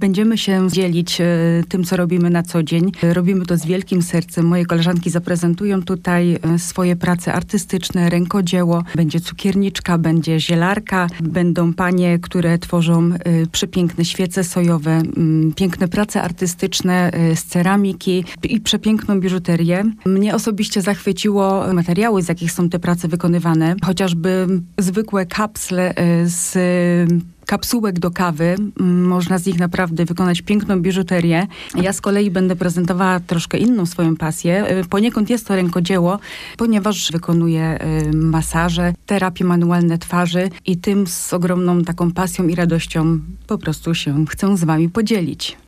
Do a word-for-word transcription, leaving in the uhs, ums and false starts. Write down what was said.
Będziemy się dzielić e, tym, co robimy na co dzień. Robimy to z wielkim sercem. Moje koleżanki zaprezentują tutaj e, swoje prace artystyczne, rękodzieło. Będzie cukierniczka, będzie zielarka, będą panie, które tworzą e, przepiękne świece sojowe, m, piękne prace artystyczne e, z ceramiki i przepiękną biżuterię. Mnie osobiście zachwyciło materiały, z jakich są te prace wykonywane. Chociażby zwykłe kapsle e, z kapsułek do kawy. Można z nich naprawdę wykonać piękną biżuterię. Ja z kolei będę prezentowała troszkę inną swoją pasję. Poniekąd jest to rękodzieło, ponieważ wykonuję masaże, terapie manualne twarzy i tym z ogromną taką pasją i radością po prostu się chcę z wami podzielić.